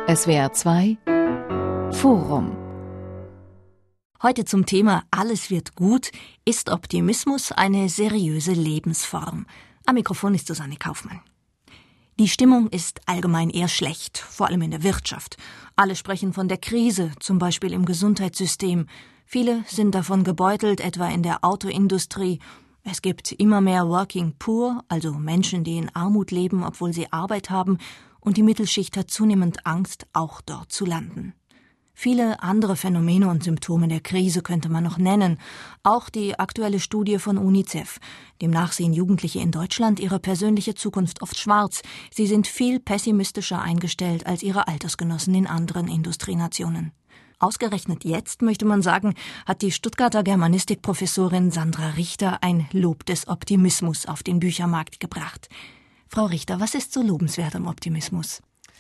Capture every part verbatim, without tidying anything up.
S W R zwei Forum. Heute zum Thema Alles wird gut. Ist Optimismus eine seriöse Lebensform? Am Mikrofon ist Susanne Kaufmann. Die Stimmung ist allgemein eher schlecht, vor allem in der Wirtschaft. Alle sprechen von der Krise, zum Beispiel im Gesundheitssystem. Viele sind davon gebeutelt, etwa in der Autoindustrie. Es gibt immer mehr Working Poor, also Menschen, die in Armut leben, obwohl sie Arbeit haben. Und die Mittelschicht hat zunehmend Angst, auch dort zu landen. Viele andere Phänomene und Symptome der Krise könnte man noch nennen. Auch die aktuelle Studie von UNICEF. Demnach sehen Jugendliche in Deutschland ihre persönliche Zukunft oft schwarz. Sie sind viel pessimistischer eingestellt als ihre Altersgenossen in anderen Industrienationen. Ausgerechnet jetzt, möchte man sagen, hat die Stuttgarter Germanistikprofessorin Sandra Richter ein Lob des Optimismus auf den Büchermarkt gebracht. Frau Richter, was ist so lobenswert am Optimismus?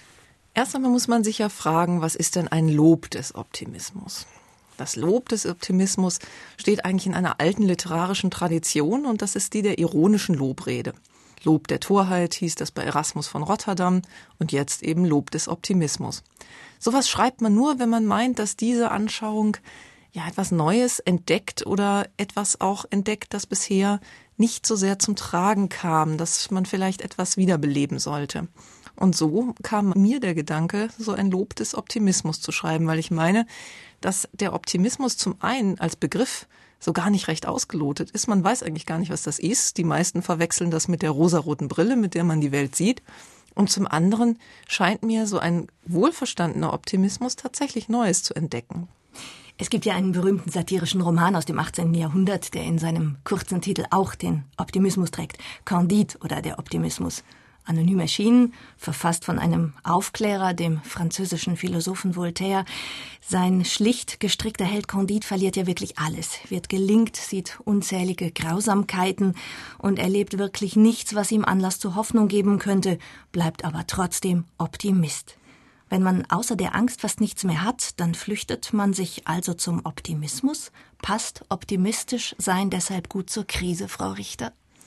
Erst einmal muss man sich ja fragen, was ist denn ein Lob des Optimismus? Das Lob des Optimismus steht eigentlich in einer alten literarischen Tradition und das ist die der ironischen Lobrede. Lob der Torheit hieß das bei Erasmus von Rotterdam und jetzt eben Lob des Optimismus. Sowas schreibt man nur, wenn man meint, dass diese Anschauung ja etwas Neues entdeckt oder etwas auch entdeckt, das bisher nicht so sehr zum Tragen kam, dass man vielleicht etwas wiederbeleben sollte. Und so kam mir der Gedanke, so ein Lob des Optimismus zu schreiben, weil ich meine, dass der Optimismus zum einen als Begriff so gar nicht recht ausgelotet ist. Man weiß eigentlich gar nicht, was das ist. Die meisten verwechseln das mit der rosaroten Brille, mit der man die Welt sieht. Und zum anderen scheint mir so ein wohlverstandener Optimismus tatsächlich Neues zu entdecken. Es gibt ja einen berühmten satirischen Roman aus dem achtzehnten Jahrhundert, der in seinem kurzen Titel auch den Optimismus trägt. Candide oder der Optimismus. Anonym erschienen, verfasst von einem Aufklärer, dem französischen Philosophen Voltaire. Sein schlicht gestrickter Held Candide verliert ja wirklich alles, wird gelingt, sieht unzählige Grausamkeiten und erlebt wirklich nichts, was ihm Anlass zur Hoffnung geben könnte, bleibt aber trotzdem Optimist. Wenn man außer der Angst fast nichts mehr hat, dann flüchtet man sich also zum Optimismus. Passt optimistisch sein deshalb gut zur Krise, Frau Richter?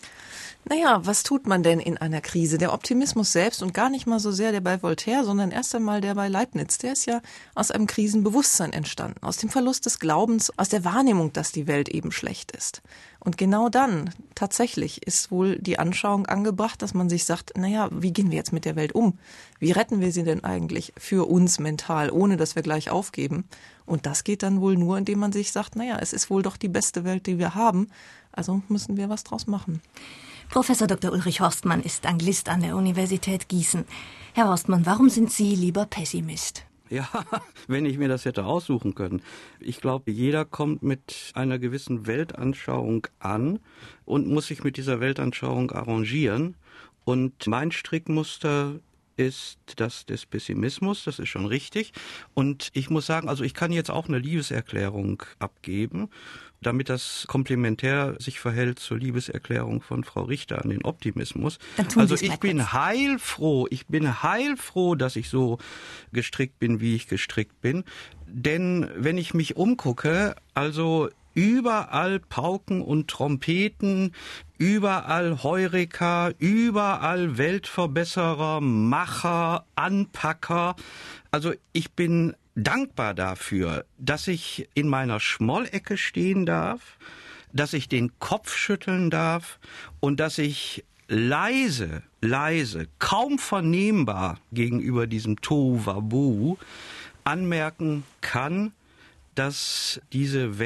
Naja, was tut man denn in einer Krise? Der Optimismus selbst und gar nicht mal so sehr der bei Voltaire, sondern erst einmal der bei Leibniz, der ist ja aus einem Krisenbewusstsein entstanden, aus dem Verlust des Glaubens, aus der Wahrnehmung, dass die Welt eben schlecht ist. Und genau dann, tatsächlich, ist wohl die Anschauung angebracht, dass man sich sagt, naja, wie gehen wir jetzt mit der Welt um? Wie retten wir sie denn eigentlich für uns mental, ohne dass wir gleich aufgeben? Und das geht dann wohl nur, indem man sich sagt, naja, es ist wohl doch die beste Welt, die wir haben, also müssen wir was draus machen. Professor Doktor Ulrich Horstmann ist Anglist an der Universität Gießen. Herr Horstmann, warum sind Sie lieber Pessimist? Ja, wenn ich mir das hätte aussuchen können. Ich glaube, jeder kommt mit einer gewissen Weltanschauung an und muss sich mit dieser Weltanschauung arrangieren. Und mein Strickmuster ist das des Pessimismus, das ist schon richtig. Und ich muss sagen, also ich kann jetzt auch eine Liebeserklärung abgeben, damit das komplementär sich verhält zur Liebeserklärung von Frau Richter an den Optimismus. Also ich bin heilfroh, ich bin heilfroh, dass ich so gestrickt bin, wie ich gestrickt bin. Denn wenn ich mich umgucke, also überall Pauken und Trompeten, überall Heureka, überall Weltverbesserer, Macher, Anpacker. Also ich bin dankbar dafür, dass ich in meiner Schmollecke stehen darf, dass ich den Kopf schütteln darf und dass ich leise, leise, kaum vernehmbar gegenüber diesem Tohuwabohu anmerken kann, dass diese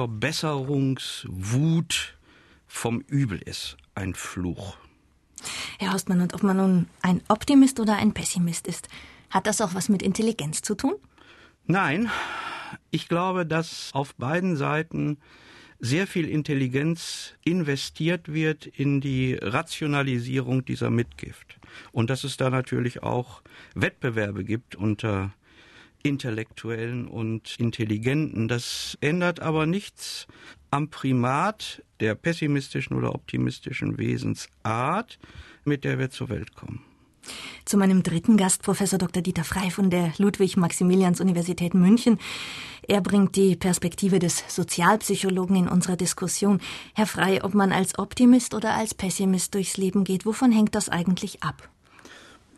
Weltverbesserungswut vom Übel ist, ein Fluch. Herr Horstmann, und ob man nun ein Optimist oder ein Pessimist ist, hat das auch was mit Intelligenz zu tun? Nein, ich glaube, dass auf beiden Seiten sehr viel Intelligenz investiert wird in die Rationalisierung dieser Mitgift. Und dass es da natürlich auch Wettbewerbe gibt unter Intellektuellen und Intelligenten. Das ändert aber nichts am Primat der pessimistischen oder optimistischen Wesensart, mit der wir zur Welt kommen. Zu meinem dritten Gast, Professor Doktor Dieter Frey von der Ludwig-Maximilians-Universität München. Er bringt die Perspektive des Sozialpsychologen in unsere Diskussion. Herr Frey, ob man als Optimist oder als Pessimist durchs Leben geht, wovon hängt das eigentlich ab?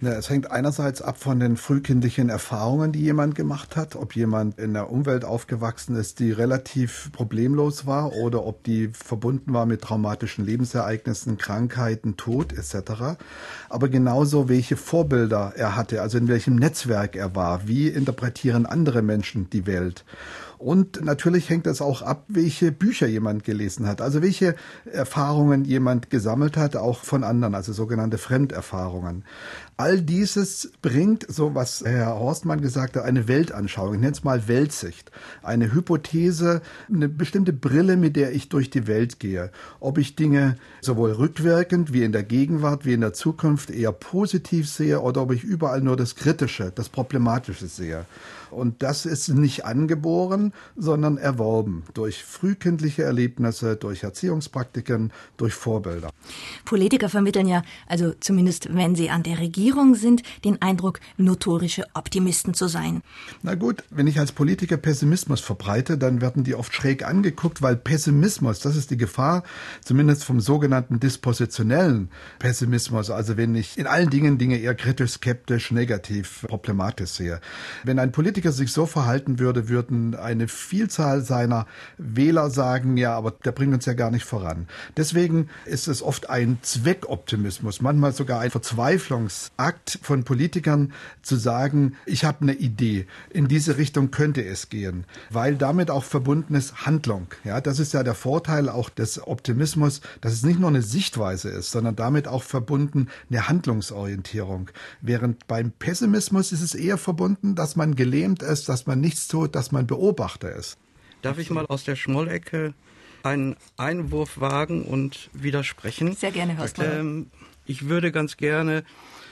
Ja, es hängt einerseits ab von den frühkindlichen Erfahrungen, die jemand gemacht hat, ob jemand in einer Umwelt aufgewachsen ist, die relativ problemlos war oder ob die verbunden war mit traumatischen Lebensereignissen, Krankheiten, Tod et cetera. Aber genauso, welche Vorbilder er hatte, also in welchem Netzwerk er war, wie interpretieren andere Menschen die Welt. Und natürlich hängt es auch ab, welche Bücher jemand gelesen hat, also welche Erfahrungen jemand gesammelt hat, auch von anderen, also sogenannte Fremderfahrungen. All dieses bringt, so was Herr Horstmann gesagt hat, eine Weltanschauung, ich nenne es mal Weltsicht, eine Hypothese, eine bestimmte Brille, mit der ich durch die Welt gehe. Ob ich Dinge sowohl rückwirkend wie in der Gegenwart, wie in der Zukunft eher positiv sehe oder ob ich überall nur das Kritische, das Problematische sehe. Und das ist nicht angeboren, sondern erworben durch frühkindliche Erlebnisse, durch Erziehungspraktiken, durch Vorbilder. Politiker vermitteln ja, also zumindest wenn sie an der Regierung sind, den Eindruck, notorische Optimisten zu sein. Na gut, wenn ich als Politiker Pessimismus verbreite, dann werden die oft schräg angeguckt, weil Pessimismus, das ist die Gefahr, zumindest vom sogenannten dispositionellen Pessimismus, also wenn ich in allen Dingen Dinge eher kritisch, skeptisch, negativ, problematisch sehe. Wenn ein Politiker sich so verhalten würde, würden eine Vielzahl seiner Wähler sagen, ja, aber der bringt uns ja gar nicht voran. Deswegen ist es oft ein Zweckoptimismus, manchmal sogar ein Verzweiflungsakt von Politikern zu sagen, ich habe eine Idee, in diese Richtung könnte es gehen, weil damit auch verbunden ist Handlung. Ja, das ist ja der Vorteil auch des Optimismus, dass es nicht nur eine Sichtweise ist, sondern damit auch verbunden eine Handlungsorientierung. Während beim Pessimismus ist es eher verbunden, dass man gelähmt ist, dass man nichts tut, dass man Beobachter ist. Darf ich mal aus der Schmollecke einen Einwurf wagen und widersprechen? Sehr gerne, Horst. Ähm, ich würde ganz gerne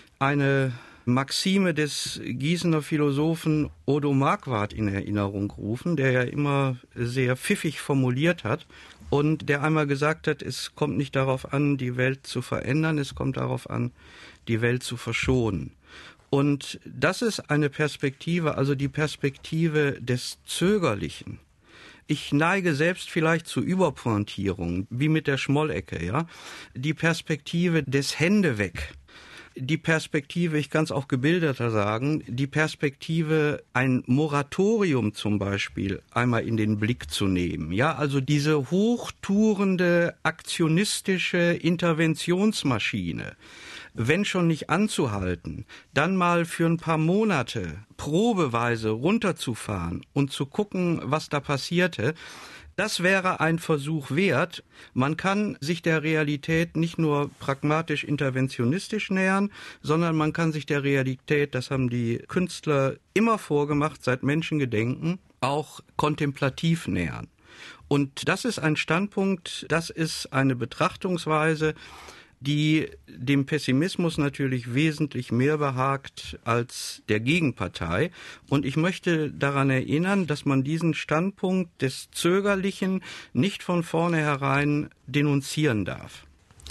eine Maxime des Gießener Philosophen Odo Marquardt in Erinnerung rufen, der ja immer sehr pfiffig formuliert hat und der einmal gesagt hat, es kommt nicht darauf an, die Welt zu verändern, es kommt darauf an, die Welt zu verschonen. Und das ist eine Perspektive, also die Perspektive des Zögerlichen. Ich neige selbst vielleicht zu Überpointierung, wie mit der Schmollecke, ja. Die Perspektive des Hände weg. Die Perspektive, ich kann es auch gebildeter sagen, die Perspektive, ein Moratorium zum Beispiel einmal in den Blick zu nehmen. Ja, also diese hochtourende, aktionistische Interventionsmaschine, wenn schon nicht anzuhalten, dann mal für ein paar Monate probeweise runterzufahren und zu gucken, was da passierte, das wäre ein Versuch wert. Man kann sich der Realität nicht nur pragmatisch interventionistisch nähern, sondern man kann sich der Realität, das haben die Künstler immer vorgemacht, seit Menschengedenken, auch kontemplativ nähern. Und das ist ein Standpunkt, das ist eine Betrachtungsweise, die dem Pessimismus natürlich wesentlich mehr behagt als der Gegenpartei. Und ich möchte daran erinnern, dass man diesen Standpunkt des Zögerlichen nicht von vornherein denunzieren darf.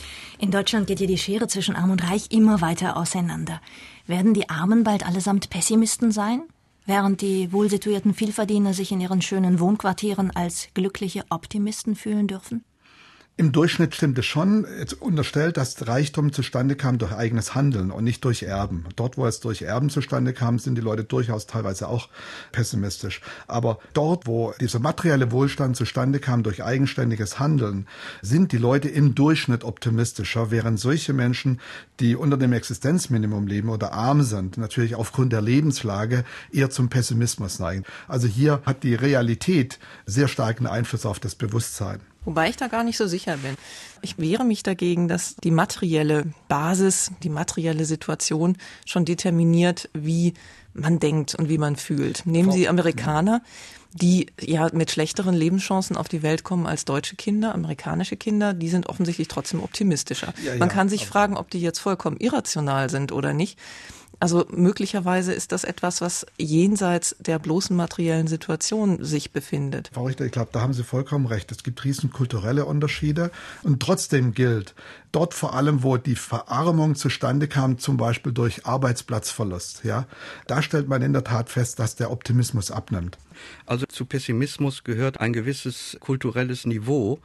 In Deutschland geht ja die Schere zwischen Arm und Reich immer weiter auseinander. Werden die Armen bald allesamt Pessimisten sein? Während die wohlsituierten Vielverdiener sich in ihren schönen Wohnquartieren als glückliche Optimisten fühlen dürfen? Im Durchschnitt stimmt es schon. Jetzt unterstellt, dass Reichtum zustande kam durch eigenes Handeln und nicht durch Erben. Dort, wo es durch Erben zustande kam, sind die Leute durchaus teilweise auch pessimistisch. Aber dort, wo dieser materielle Wohlstand zustande kam durch eigenständiges Handeln, sind die Leute im Durchschnitt optimistischer, während solche Menschen, die unter dem Existenzminimum leben oder arm sind, natürlich aufgrund der Lebenslage eher zum Pessimismus neigen. Also hier hat die Realität sehr starken Einfluss auf das Bewusstsein. Wobei ich da gar nicht so sicher bin. Ich wehre mich dagegen, dass die materielle Basis, die materielle Situation schon determiniert, wie man denkt und wie man fühlt. Nehmen Sie Amerikaner, die ja mit schlechteren Lebenschancen auf die Welt kommen als deutsche Kinder, amerikanische Kinder, die sind offensichtlich trotzdem optimistischer. Ja, ja, man kann sich fragen, ob die jetzt vollkommen irrational sind oder nicht. Also möglicherweise ist das etwas, was jenseits der bloßen materiellen Situation sich befindet. Frau Richter, ich glaube, da haben Sie vollkommen recht. Es gibt riesen kulturelle Unterschiede. Und trotzdem gilt, dort vor allem, wo die Verarmung zustande kam, zum Beispiel durch Arbeitsplatzverlust, ja, da stellt man in der Tat fest, dass der Optimismus abnimmt. Also zu Pessimismus gehört ein gewisses kulturelles Niveau.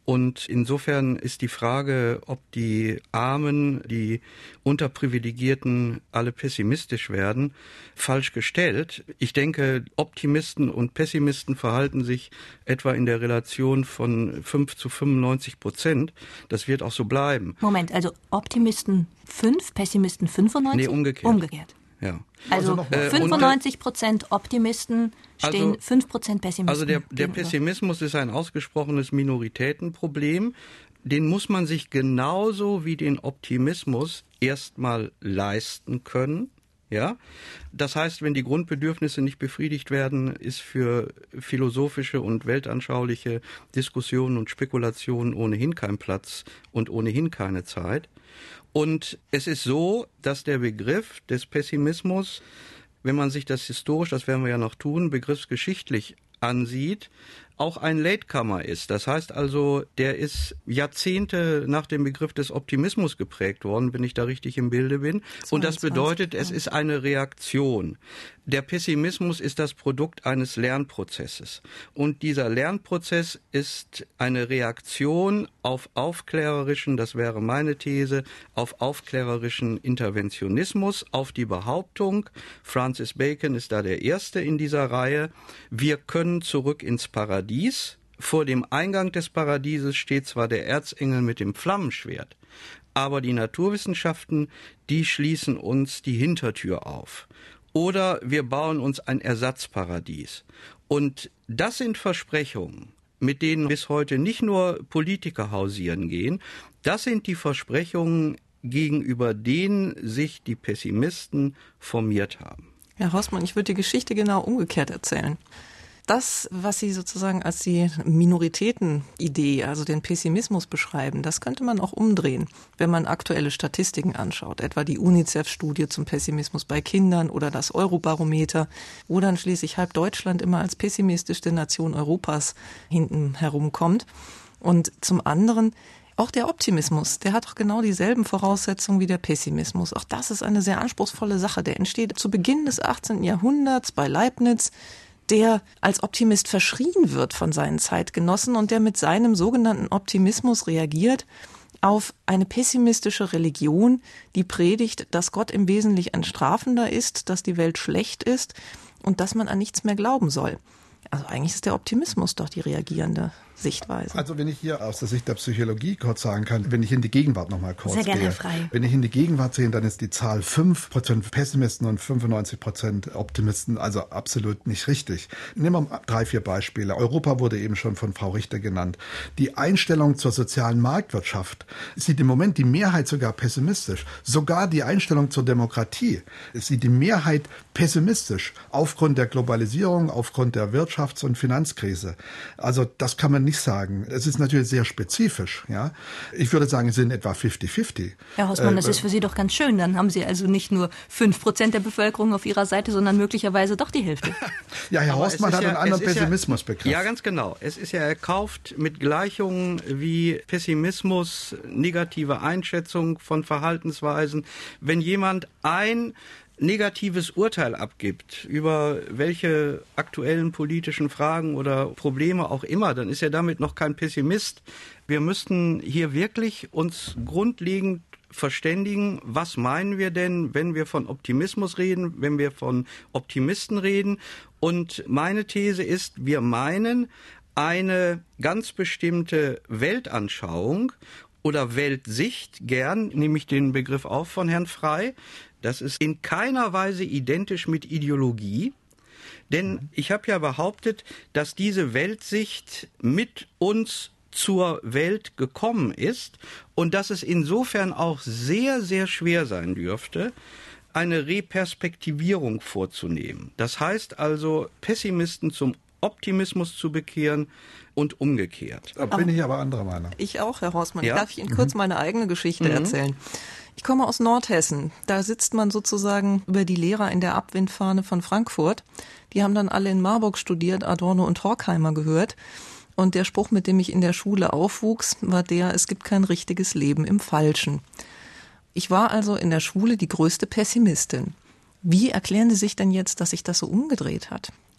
Und insofern ist die Frage, ob die Armen, die Unterprivilegierten alle pessimistisch werden, falsch gestellt. Ich denke, Optimisten und Pessimisten verhalten sich etwa in der Relation von fünf zu fünfundneunzig Prozent. Das wird auch so bleiben. Moment, also Optimisten fünf, Pessimisten fünfundneunzig? Nee, umgekehrt. Umgekehrt. Ja. Also, also äh, fünfundneunzig Prozent Optimisten stehen also, fünf Prozent Pessimisten. Also der, der gegenüber. Pessimismus ist ein ausgesprochenes Minoritätenproblem. Den muss man sich genauso wie den Optimismus erstmal leisten können. Ja, das heißt, wenn die Grundbedürfnisse nicht befriedigt werden, ist für philosophische und weltanschauliche Diskussionen und Spekulationen ohnehin kein Platz und ohnehin keine Zeit. Und es ist so, dass der Begriff des Pessimismus, wenn man sich das historisch, das werden wir ja noch tun, begriffsgeschichtlich ansieht, auch ein Latecomer ist. Das heißt also, der ist Jahrzehnte nach dem Begriff des Optimismus geprägt worden, wenn ich da richtig im Bilde bin. Und das bedeutet, es ist eine Reaktion. Der Pessimismus ist das Produkt eines Lernprozesses. Und dieser Lernprozess ist eine Reaktion auf aufklärerischen, das wäre meine These, auf aufklärerischen Interventionismus, auf die Behauptung, Francis Bacon ist da der Erste in dieser Reihe, wir können zurück ins Paradies. Vor dem Eingang des Paradieses steht zwar der Erzengel mit dem Flammenschwert, aber die Naturwissenschaften, die schließen uns die Hintertür auf. Oder wir bauen uns ein Ersatzparadies. Und das sind Versprechungen, mit denen bis heute nicht nur Politiker hausieren gehen, das sind die Versprechungen, gegenüber denen sich die Pessimisten formiert haben. Herr Hausmann, ich würde die Geschichte genau umgekehrt erzählen. Das, was Sie sozusagen als die Minoritätenidee, also den Pessimismus beschreiben, das könnte man auch umdrehen, wenn man aktuelle Statistiken anschaut, etwa die UNICEF-Studie zum Pessimismus bei Kindern oder das Eurobarometer, wo dann schließlich halb Deutschland immer als pessimistischste Nation Europas hinten herumkommt. Und zum anderen auch der Optimismus, der hat doch genau dieselben Voraussetzungen wie der Pessimismus. Auch das ist eine sehr anspruchsvolle Sache. Der entsteht zu Beginn des achtzehnten Jahrhunderts bei Leibniz, der als Optimist verschrien wird von seinen Zeitgenossen und der mit seinem sogenannten Optimismus reagiert auf eine pessimistische Religion, die predigt, dass Gott im Wesentlichen ein Strafender ist, dass die Welt schlecht ist und dass man an nichts mehr glauben soll. Also eigentlich ist der Optimismus doch die reagierende Sichtweise. Also wenn ich hier aus der Sicht der Psychologie kurz sagen kann, wenn ich in die Gegenwart noch mal kurz Sehr gerne, gehe. frei. Wenn ich in die Gegenwart sehe, dann ist die Zahl fünf Prozent Pessimisten und fünfundneunzig Prozent Optimisten also absolut nicht richtig. Nehmen wir mal drei, vier Beispiele. Europa wurde eben schon von Frau Richter genannt. Die Einstellung zur sozialen Marktwirtschaft sieht im Moment die Mehrheit sogar pessimistisch. Sogar die Einstellung zur Demokratie sieht die Mehrheit pessimistisch aufgrund der Globalisierung, aufgrund der Wirtschafts- und Finanzkrise. Also das kann man nicht sagen. Es ist natürlich sehr spezifisch. Ja, ich würde sagen, es sind etwa fünfzig fünfzig. Herr Hausmann, äh, das ist für Sie doch ganz schön. Dann haben Sie also nicht nur fünf Prozent der Bevölkerung auf Ihrer Seite, sondern möglicherweise doch die Hälfte. Ja, Herr Aber Hausmann es ist hat ja- einen anderen es ist ja- Pessimismusbegriff. Ja, ganz genau. Es ist ja erkauft mit Gleichungen wie Pessimismus, negative Einschätzung von Verhaltensweisen. Wenn jemand ein negatives Urteil abgibt über welche aktuellen politischen Fragen oder Probleme auch immer, dann ist er damit noch kein Pessimist. Wir müssten hier wirklich uns grundlegend verständigen, was meinen wir denn, wenn wir von Optimismus reden, wenn wir von Optimisten reden. Und meine These ist, wir meinen eine ganz bestimmte Weltanschauung oder Weltsicht, gern nehme ich den Begriff auf von Herrn Frey. Das ist in keiner Weise identisch mit Ideologie, denn ich habe ja behauptet, dass diese Weltsicht mit uns zur Welt gekommen ist und dass es insofern auch sehr, sehr schwer sein dürfte, eine Reperspektivierung vorzunehmen. Das heißt also, Pessimisten zum Optimismus zu bekehren und umgekehrt. Da bin ich aber anderer Meinung. Ich auch, Herr Hausmann. Ja? Darf ich Ihnen kurz meine eigene Geschichte erzählen? Ich komme aus Nordhessen. Da sitzt man sozusagen über die Lehrer in der Abwindfahne von Frankfurt. Die haben dann alle in Marburg studiert, Adorno und Horkheimer gehört. Und der Spruch, mit dem ich in der Schule aufwuchs, war der, es gibt kein richtiges Leben im Falschen. Ich war also in der Schule die größte Pessimistin. Wie erklären Sie sich denn jetzt, dass sich das so umgedreht hat?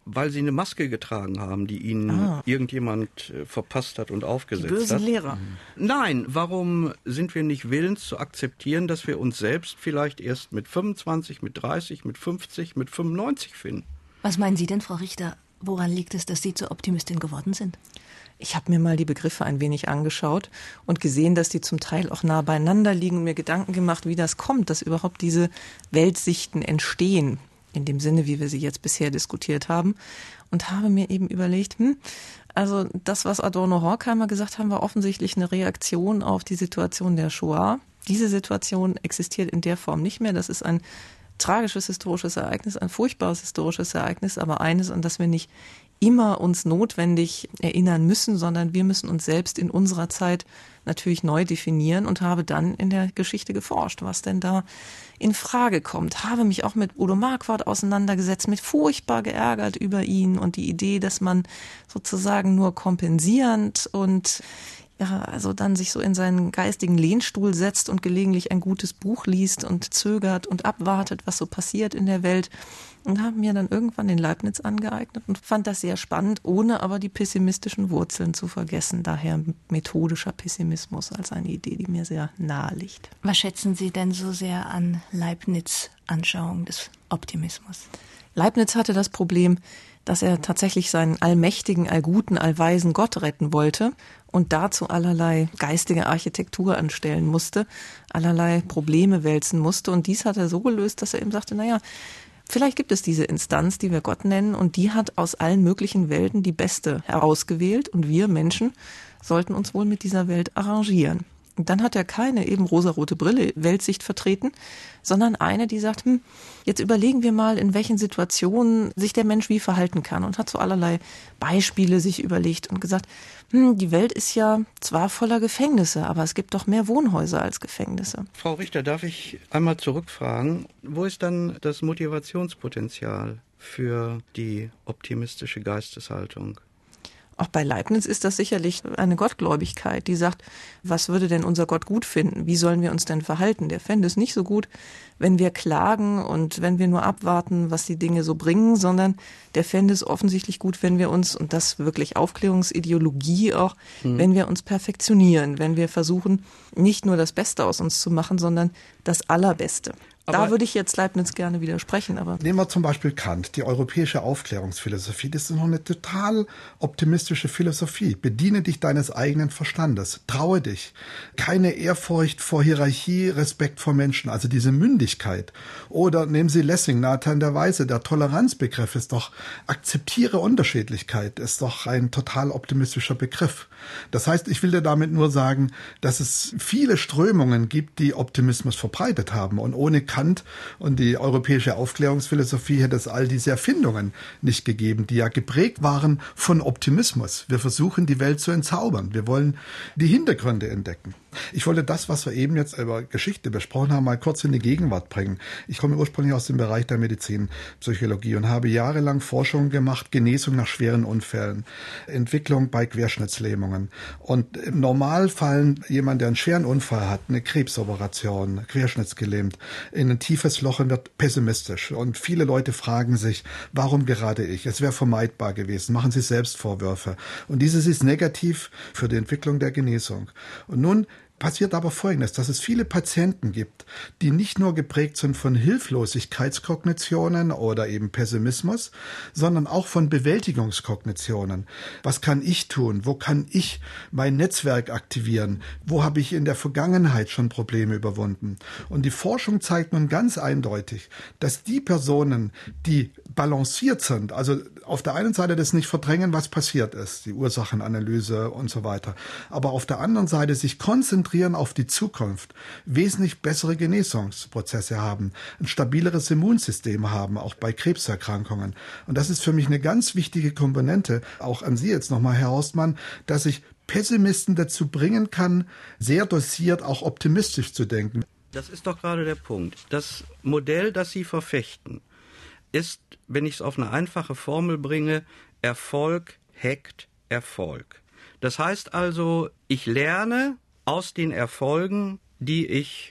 weil sie eine Maske getragen haben, die ihnen ah. irgendjemand verpasst hat und aufgesetzt hat. Die bösen Lehrer. Nein, warum sind wir nicht willens zu akzeptieren, dass wir uns selbst vielleicht erst mit fünfundzwanzig, mit dreißig, mit fünfzig, mit fünfundneunzig finden? Was meinen Sie denn, Frau Richter? Woran liegt es, dass Sie zur Optimistin geworden sind? Ich habe mir mal die Begriffe ein wenig angeschaut und gesehen, dass die zum Teil auch nah beieinander liegen und mir Gedanken gemacht, wie das kommt, dass überhaupt diese Weltsichten entstehen, in dem Sinne, wie wir sie jetzt bisher diskutiert haben. Und habe mir eben überlegt, hm, also das, was Adorno, Horkheimer gesagt haben, war offensichtlich eine Reaktion auf die Situation der Shoah. Diese Situation existiert in der Form nicht mehr. Das ist ein tragisches historisches Ereignis, ein furchtbares historisches Ereignis, aber eines, an das wir nicht immer uns notwendig erinnern müssen, sondern wir müssen uns selbst in unserer Zeit natürlich neu definieren und habe dann in der Geschichte geforscht, was denn da in Frage kommt. Habe mich auch mit Udo Marquardt auseinandergesetzt, mit furchtbar geärgert über ihn und die Idee, dass man sozusagen nur kompensierend und ja, also dann sich so in seinen geistigen Lehnstuhl setzt und gelegentlich ein gutes Buch liest und zögert und abwartet, was so passiert in der Welt. Und habe mir dann irgendwann den Leibniz angeeignet und fand das sehr spannend, ohne aber die pessimistischen Wurzeln zu vergessen. Daher methodischer Pessimismus als eine Idee, die mir sehr nahe liegt. Was schätzen Sie denn so sehr an Leibniz' Anschauung des Optimismus? Leibniz hatte das Problem, dass er tatsächlich seinen allmächtigen, allguten, allweisen Gott retten wollte und dazu allerlei geistige Architektur anstellen musste, allerlei Probleme wälzen musste. Und dies hat er so gelöst, dass er eben sagte, naja, vielleicht gibt es diese Instanz, die wir Gott nennen, und die hat aus allen möglichen Welten die beste herausgewählt und wir Menschen sollten uns wohl mit dieser Welt arrangieren. Und dann hat er keine eben rosarote Brille Weltsicht vertreten, sondern eine, die sagt, hm, jetzt überlegen wir mal, in welchen Situationen sich der Mensch wie verhalten kann, und hat so allerlei Beispiele sich überlegt und gesagt, hm, die Welt ist ja zwar voller Gefängnisse, aber es gibt doch mehr Wohnhäuser als Gefängnisse. Frau Richter, darf ich einmal zurückfragen, wo ist dann das Motivationspotenzial für die optimistische Geisteshaltung? Auch bei Leibniz ist das sicherlich eine Gottgläubigkeit, die sagt, was würde denn unser Gott gut finden? Wie sollen wir uns denn verhalten? Der fände es nicht so gut, wenn wir klagen und wenn wir nur abwarten, was die Dinge so bringen, sondern der fände es offensichtlich gut, wenn wir uns, und das wirklich Aufklärungsideologie auch, mhm. wenn wir uns perfektionieren, wenn wir versuchen, nicht nur das Beste aus uns zu machen, sondern das Allerbeste. Aber da würde ich jetzt Leibniz gerne widersprechen. Aber nehmen wir zum Beispiel Kant, die europäische Aufklärungsphilosophie. Das ist noch eine total optimistische Philosophie. Bediene dich deines eigenen Verstandes. Traue dich. Keine Ehrfurcht vor Hierarchie, Respekt vor Menschen, also diese Mündigkeit. Oder nehmen Sie Lessing, Nathan der Weise. Der Toleranzbegriff ist doch, akzeptiere Unterschiedlichkeit, ist doch ein total optimistischer Begriff. Das heißt, ich will dir damit nur sagen, dass es viele Strömungen gibt, die Optimismus verbreitet haben. Und ohne Kant und die europäische Aufklärungsphilosophie hätte es all diese Erfindungen nicht gegeben, die ja geprägt waren von Optimismus. Wir versuchen, die Welt zu entzaubern. Wir wollen die Hintergründe entdecken. Ich wollte das, was wir eben jetzt über Geschichte besprochen haben, mal kurz in die Gegenwart bringen. Ich komme ursprünglich aus dem Bereich der Medizinpsychologie und habe jahrelang Forschung gemacht, Genesung nach schweren Unfällen, Entwicklung bei Querschnittslähmungen. Und im Normalfall jemand, der einen schweren Unfall hat, eine Krebsoperation, querschnittsgelähmt, in ein tiefes Loch und wird pessimistisch. Und viele Leute fragen sich, warum gerade ich? Es wäre vermeidbar gewesen. Machen Sie selbst Vorwürfe. Und dieses ist negativ für die Entwicklung der Genesung. Und nun passiert aber Folgendes, dass es viele Patienten gibt, die nicht nur geprägt sind von Hilflosigkeitskognitionen oder eben Pessimismus, sondern auch von Bewältigungskognitionen. Was kann ich tun? Wo kann ich mein Netzwerk aktivieren? Wo habe ich in der Vergangenheit schon Probleme überwunden? Und die Forschung zeigt nun ganz eindeutig, dass die Personen, die balanciert sind, also auf der einen Seite das nicht verdrängen, was passiert ist, die Ursachenanalyse und so weiter, aber auf der anderen Seite sich konzentrieren auf die Zukunft, wesentlich bessere Genesungsprozesse haben, ein stabileres Immunsystem haben, auch bei Krebserkrankungen. Und das ist für mich eine ganz wichtige Komponente, auch an Sie jetzt nochmal, Herr Horstmann, dass ich Pessimisten dazu bringen kann, sehr dosiert auch optimistisch zu denken. Das ist doch gerade der Punkt. Das Modell, das Sie verfechten, ist, wenn ich es auf eine einfache Formel bringe, Erfolg hackt Erfolg. Das heißt also, ich lerne aus den Erfolgen, die ich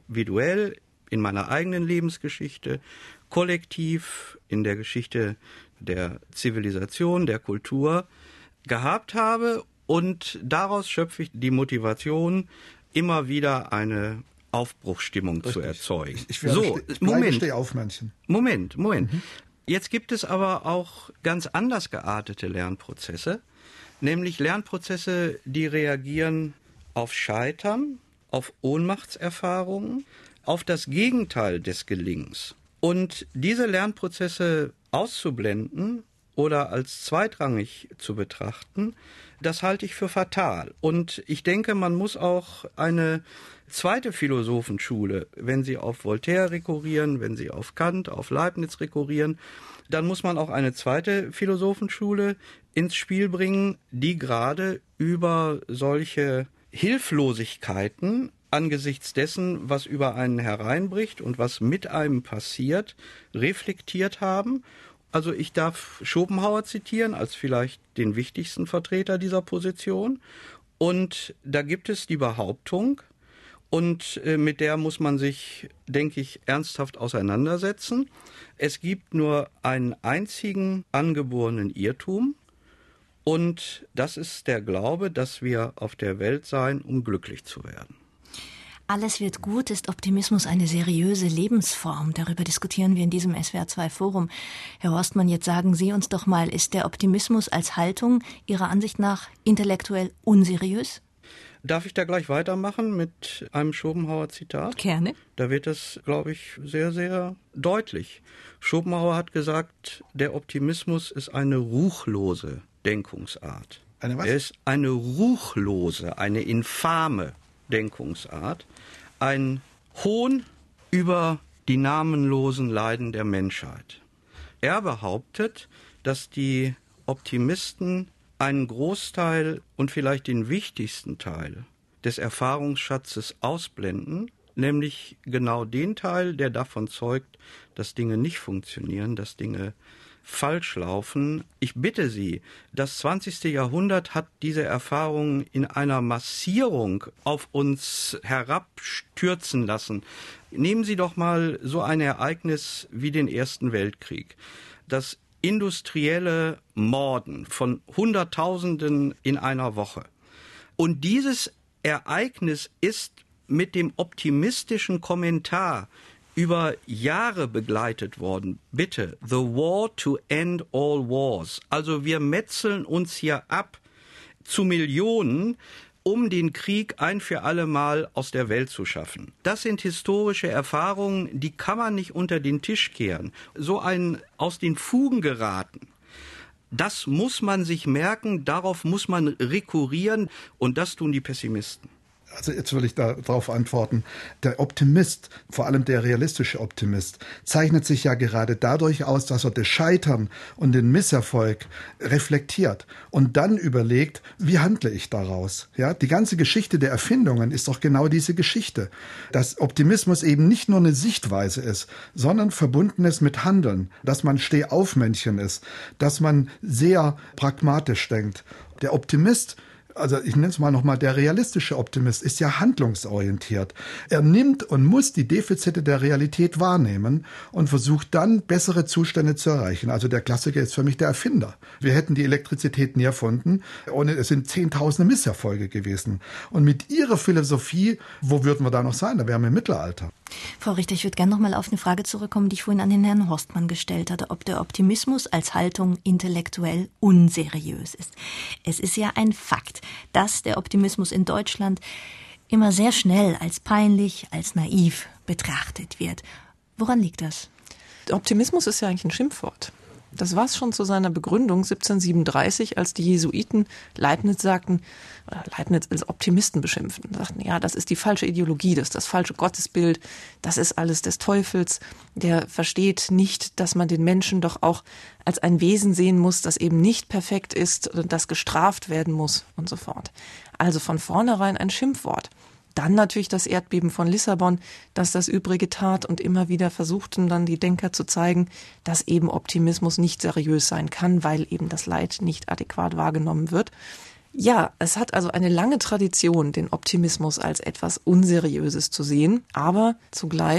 individuell in meiner eigenen Lebensgeschichte, kollektiv in der Geschichte der Zivilisation, der Kultur gehabt habe. Und daraus schöpfe ich die Motivation, immer wieder eine Aufbruchsstimmung Richtig. zu erzeugen. Ich, ich, werde so, ich Moment. Steh auf, Männchen. Moment, Moment. Mhm. Jetzt gibt es aber auch ganz anders geartete Lernprozesse, nämlich Lernprozesse, die reagieren auf Scheitern, auf Ohnmachtserfahrungen, auf das Gegenteil des Gelingens. Und diese Lernprozesse auszublenden oder als zweitrangig zu betrachten, das halte ich für fatal. Und ich denke, man muss auch eine zweite Philosophenschule, wenn Sie auf Voltaire rekurrieren, wenn Sie auf Kant, auf Leibniz rekurrieren, dann muss man auch eine zweite Philosophenschule ins Spiel bringen, die gerade über solche Hilflosigkeiten angesichts dessen, was über einen hereinbricht und was mit einem passiert, reflektiert haben. Also ich darf Schopenhauer zitieren als vielleicht den wichtigsten Vertreter dieser Position. Und da gibt es die Behauptung, und mit der muss man sich, denke ich, ernsthaft auseinandersetzen. Es gibt nur einen einzigen angeborenen Irrtum, und das ist der Glaube, dass wir auf der Welt seien, um glücklich zu werden. Alles wird gut, ist Optimismus eine seriöse Lebensform? Darüber diskutieren wir in diesem S W R zwei Forum. Herr Horstmann, jetzt sagen Sie uns doch mal, ist der Optimismus als Haltung Ihrer Ansicht nach intellektuell unseriös? Darf ich da gleich weitermachen mit einem Schopenhauer-Zitat? Gerne. Da wird es, glaube ich, sehr, sehr deutlich. Schopenhauer hat gesagt, der Optimismus ist eine ruchlose Denkungsart. Eine was? Er ist eine ruchlose, eine infame Denkungsart, ein Hohn über die namenlosen Leiden der Menschheit. Er behauptet, dass die Optimisten einen Großteil und vielleicht den wichtigsten Teil des Erfahrungsschatzes ausblenden, nämlich genau den Teil, der davon zeugt, dass Dinge nicht funktionieren, dass Dinge falsch laufen. Ich bitte Sie, das zwanzigste Jahrhundert hat diese Erfahrungen in einer Massierung auf uns herabstürzen lassen. Nehmen Sie doch mal so ein Ereignis wie den Ersten Weltkrieg. Das industrielle Morden von Hunderttausenden in einer Woche. Und dieses Ereignis ist mit dem optimistischen Kommentar über Jahre begleitet worden. Bitte, the war to end all wars. Also wir metzeln uns hier ab zu Millionen, um den Krieg ein für alle Mal aus der Welt zu schaffen. Das sind historische Erfahrungen, die kann man nicht unter den Tisch kehren. So ein aus den Fugen geraten. Das muss man sich merken, darauf muss man rekurrieren, und das tun die Pessimisten. Also jetzt will ich darauf antworten. Der Optimist, vor allem der realistische Optimist, zeichnet sich ja gerade dadurch aus, dass er das Scheitern und den Misserfolg reflektiert und dann überlegt, wie handle ich daraus? Ja, die ganze Geschichte der Erfindungen ist doch genau diese Geschichte. Dass Optimismus eben nicht nur eine Sichtweise ist, sondern verbunden ist mit Handeln, dass man Stehaufmännchen ist, dass man sehr pragmatisch denkt. Der Optimist, also ich nenne es mal nochmal, der realistische Optimist ist ja handlungsorientiert. Er nimmt und muss die Defizite der Realität wahrnehmen und versucht dann, bessere Zustände zu erreichen. Also der Klassiker ist für mich der Erfinder. Wir hätten die Elektrizität nie erfunden, und es sind zehntausende Misserfolge gewesen. Und mit ihrer Philosophie, wo würden wir da noch sein? Da wären wir im Mittelalter. Frau Richter, ich würde gerne noch mal auf eine Frage zurückkommen, die ich vorhin an den Herrn Horstmann gestellt hatte, ob der Optimismus als Haltung intellektuell unseriös ist. Es ist ja ein Fakt, dass der Optimismus in Deutschland immer sehr schnell als peinlich, als naiv betrachtet wird. Woran liegt das? Optimismus ist ja eigentlich ein Schimpfwort. Das war es schon zu seiner Begründung siebzehnhundertsiebenunddreißig, als die Jesuiten Leibniz sagten, oder Leibniz als Optimisten beschimpften. Sagten, ja, das ist die falsche Ideologie, das ist das falsche Gottesbild, das ist alles des Teufels. Der versteht nicht, dass man den Menschen doch auch als ein Wesen sehen muss, das eben nicht perfekt ist und das gestraft werden muss und so fort. Also von vornherein ein Schimpfwort. Dann natürlich das Erdbeben von Lissabon, das das Übrige tat, und immer wieder versuchten dann die Denker zu zeigen, dass eben Optimismus nicht seriös sein kann, weil eben das Leid nicht adäquat wahrgenommen wird. Ja, es hat also eine lange Tradition, den Optimismus als etwas Unseriöses zu sehen, aber zugleich,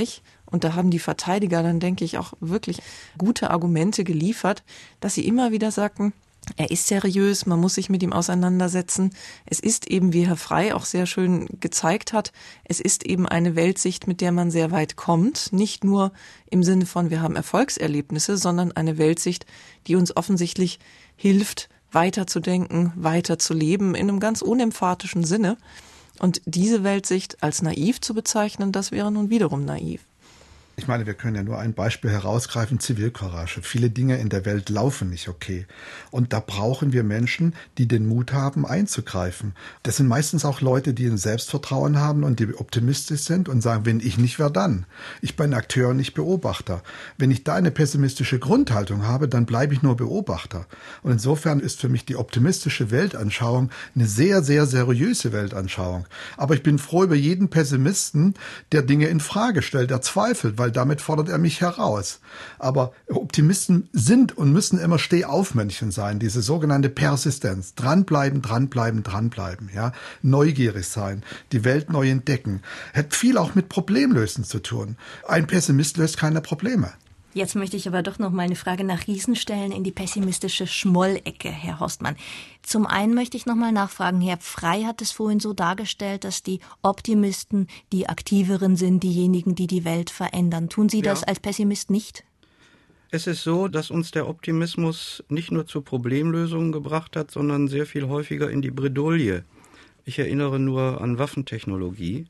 Und da haben die Verteidiger dann, denke ich, auch wirklich gute Argumente geliefert, dass sie immer wieder sagten, er ist seriös, man muss sich mit ihm auseinandersetzen. Es ist eben, wie Herr Frey auch sehr schön gezeigt hat, es ist eben eine Weltsicht, mit der man sehr weit kommt. Nicht nur im Sinne von, wir haben Erfolgserlebnisse, sondern eine Weltsicht, die uns offensichtlich hilft, weiterzudenken, weiterzuleben, in einem ganz unemphatischen Sinne. Und diese Weltsicht als naiv zu bezeichnen, das wäre nun wiederum naiv. Ich meine, wir können ja nur ein Beispiel herausgreifen, Zivilcourage. Viele Dinge in der Welt laufen nicht okay. Und da brauchen wir Menschen, die den Mut haben, einzugreifen. Das sind meistens auch Leute, die ein Selbstvertrauen haben und die optimistisch sind und sagen, wenn ich nicht, wer dann? Ich bin Akteur, nicht Beobachter. Wenn ich da eine pessimistische Grundhaltung habe, dann bleibe ich nur Beobachter. Und insofern ist für mich die optimistische Weltanschauung eine sehr, sehr seriöse Weltanschauung. Aber ich bin froh über jeden Pessimisten, der Dinge in Frage stellt, der zweifelt, weil damit fordert er mich heraus. Aber Optimisten sind und müssen immer Stehaufmännchen sein, diese sogenannte Persistenz. Dranbleiben, dranbleiben, dranbleiben, ja. Neugierig sein, die Welt neu entdecken. Hat viel auch mit Problemlösen zu tun. Ein Pessimist löst keine Probleme. Jetzt möchte ich aber doch noch mal eine Frage nach Riesen stellen in die pessimistische Schmollecke, Herr Horstmann. Zum einen möchte ich noch mal nachfragen, Herr Frey hat es vorhin so dargestellt, dass die Optimisten die Aktiveren sind, diejenigen, die die Welt verändern. Tun Sie das ja als Pessimist nicht? Es ist so, dass uns der Optimismus nicht nur zu Problemlösungen gebracht hat, sondern sehr viel häufiger in die Bredouille. Ich erinnere nur an Waffentechnologie.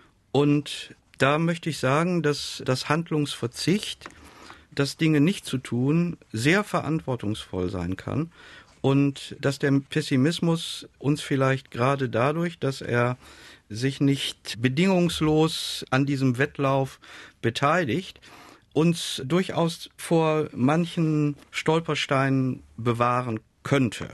Und da möchte ich sagen, dass das Handlungsverzicht, das Dinge nicht zu tun, sehr verantwortungsvoll sein kann und dass der Pessimismus uns vielleicht gerade dadurch, dass er sich nicht bedingungslos an diesem Wettlauf beteiligt, uns durchaus vor manchen Stolpersteinen bewahren könnte.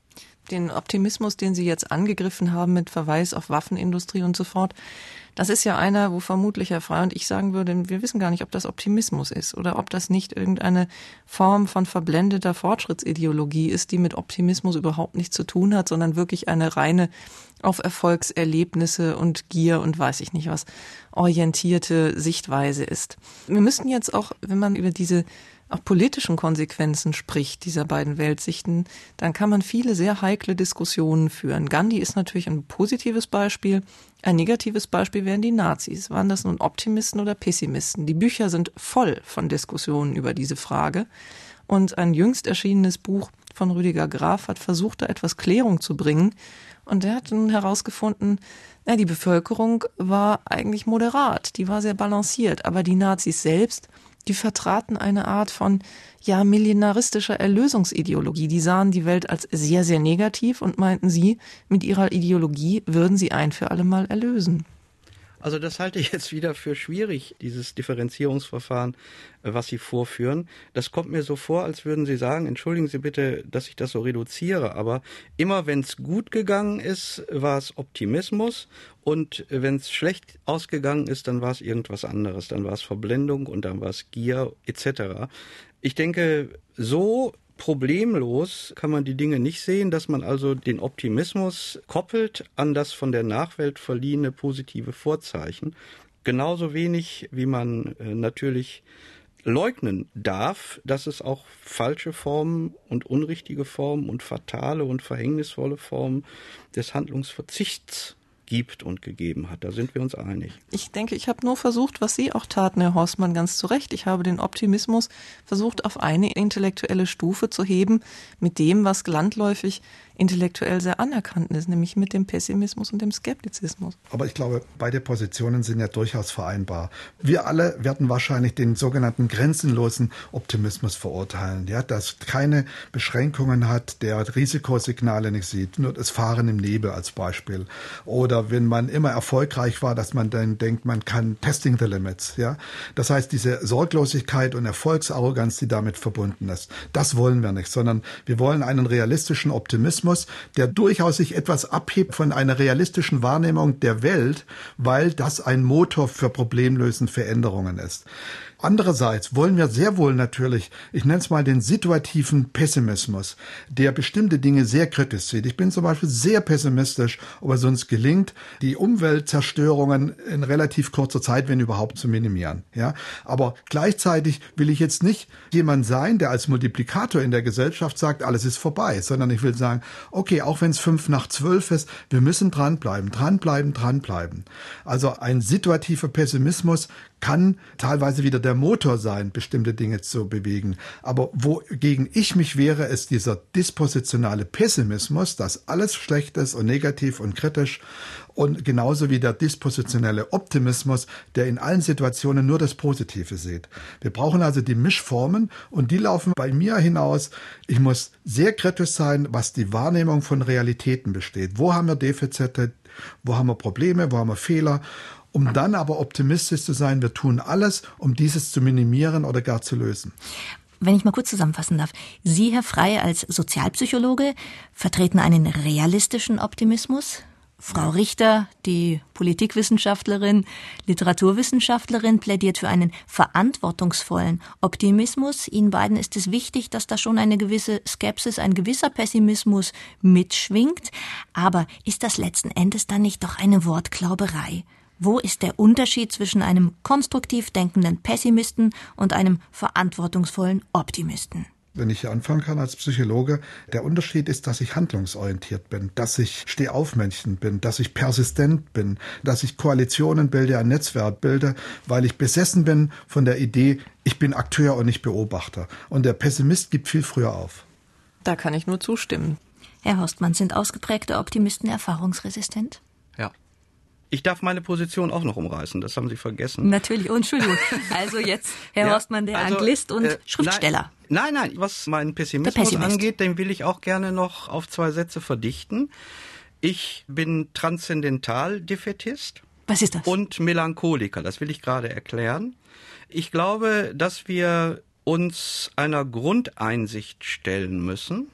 Den Optimismus, den Sie jetzt angegriffen haben mit Verweis auf Waffenindustrie und so fort, das ist ja einer, wo vermutlich Herr Frey und ich sagen würden, wir wissen gar nicht, ob das Optimismus ist oder ob das nicht irgendeine Form von verblendeter Fortschrittsideologie ist, die mit Optimismus überhaupt nichts zu tun hat, sondern wirklich eine reine auf Erfolgserlebnisse und Gier und weiß ich nicht was orientierte Sichtweise ist. Wir müssten jetzt auch, wenn man über diese auch politischen Konsequenzen spricht, dieser beiden Weltsichten, dann kann man viele sehr heikle Diskussionen führen. Gandhi ist natürlich ein positives Beispiel. Ein negatives Beispiel wären die Nazis. Waren das nun Optimisten oder Pessimisten? Die Bücher sind voll von Diskussionen über diese Frage. Und ein jüngst erschienenes Buch von Rüdiger Graf hat versucht, da etwas Klärung zu bringen. Und er hat nun herausgefunden, ja, die Bevölkerung war eigentlich moderat, die war sehr balanciert. Aber die Nazis selbst, die vertraten eine Art von, ja, millenaristischer Erlösungsideologie. Die sahen die Welt als sehr, sehr negativ und meinten sie, mit ihrer Ideologie würden sie ein für alle Mal erlösen. Also das halte ich jetzt wieder für schwierig, dieses Differenzierungsverfahren, was Sie vorführen. Das kommt mir so vor, als würden Sie sagen, entschuldigen Sie bitte, dass ich das so reduziere, aber immer wenn es gut gegangen ist, war es Optimismus und wenn es schlecht ausgegangen ist, dann war es irgendwas anderes. Dann war es Verblendung und dann war es Gier et cetera. Ich denke, so problemlos kann man die Dinge nicht sehen, dass man also den Optimismus koppelt an das von der Nachwelt verliehene positive Vorzeichen. Genauso wenig, wie man äh, natürlich leugnen darf, dass es auch falsche Formen und unrichtige Formen und fatale und verhängnisvolle Formen des Handlungsverzichts gibt und gegeben hat. Da sind wir uns einig. Ich denke, ich habe nur versucht, was Sie auch taten, Herr Horstmann, ganz zu Recht. Ich habe den Optimismus versucht, auf eine intellektuelle Stufe zu heben mit dem, was landläufig intellektuell sehr anerkannt ist, nämlich mit dem Pessimismus und dem Skeptizismus. Aber ich glaube, beide Positionen sind ja durchaus vereinbar. Wir alle werden wahrscheinlich den sogenannten grenzenlosen Optimismus verurteilen, ja, das keine Beschränkungen hat, der Risikosignale nicht sieht, nur das Fahren im Nebel als Beispiel. Oder wenn man immer erfolgreich war, dass man dann denkt, man kann testing the limits, ja. Das heißt, diese Sorglosigkeit und Erfolgsarroganz, die damit verbunden ist, das wollen wir nicht, sondern wir wollen einen realistischen Optimismus, der durchaus sich etwas abhebt von einer realistischen Wahrnehmung der Welt, weil das ein Motor für problemlösen Veränderungen ist. Andererseits wollen wir sehr wohl natürlich, ich nenne es mal den situativen Pessimismus, der bestimmte Dinge sehr kritisch sieht. Ich bin zum Beispiel sehr pessimistisch, ob es uns gelingt, die Umweltzerstörungen in relativ kurzer Zeit, wenn überhaupt, zu minimieren. Ja, aber gleichzeitig will ich jetzt nicht jemand sein, der als Multiplikator in der Gesellschaft sagt, alles ist vorbei, sondern ich will sagen, okay, auch wenn es fünf nach zwölf ist, wir müssen dranbleiben, dranbleiben, dranbleiben. Also ein situativer Pessimismus kann teilweise wieder der Motor sein, bestimmte Dinge zu bewegen. Aber wogegen ich mich wehre, ist dieser dispositionale Pessimismus, dass alles schlecht ist und negativ und kritisch. Und genauso wie der dispositionelle Optimismus, der in allen Situationen nur das Positive sieht. Wir brauchen also die Mischformen und die laufen bei mir hinaus. Ich muss sehr kritisch sein, was die Wahrnehmung von Realitäten besteht. Wo haben wir Defizite? Wo haben wir Probleme? Wo haben wir Fehler? Um dann aber optimistisch zu sein, wir tun alles, um dieses zu minimieren oder gar zu lösen. Wenn ich mal kurz zusammenfassen darf. Sie, Herr Frey, als Sozialpsychologe, vertreten einen realistischen Optimismus. Frau Richter, die Politikwissenschaftlerin, Literaturwissenschaftlerin, plädiert für einen verantwortungsvollen Optimismus. Ihnen beiden ist es wichtig, dass da schon eine gewisse Skepsis, ein gewisser Pessimismus mitschwingt. Aber ist das letzten Endes dann nicht doch eine Wortklauberei? Wo ist der Unterschied zwischen einem konstruktiv denkenden Pessimisten und einem verantwortungsvollen Optimisten? Wenn ich hier anfangen kann als Psychologe, der Unterschied ist, dass ich handlungsorientiert bin, dass ich Stehaufmännchen bin, dass ich persistent bin, dass ich Koalitionen bilde, ein Netzwerk bilde, weil ich besessen bin von der Idee, ich bin Akteur und nicht Beobachter. Und der Pessimist gibt viel früher auf. Da kann ich nur zustimmen. Herr Horstmann, sind ausgeprägte Optimisten erfahrungsresistent? Ja. Ich darf meine Position auch noch umreißen, das haben Sie vergessen. Natürlich, oh, Entschuldigung. Also jetzt Herr ja, Horstmann, der also, Anglist und äh, Schriftsteller. Nein, nein, nein, was meinen Pessimismus Pessimist. angeht, den will ich auch gerne noch auf zwei Sätze verdichten. Ich bin Transzendental-Defätist. Was ist das? Und Melancholiker, das will ich gerade erklären. Ich glaube, dass wir uns einer Grundeinsicht stellen müssen,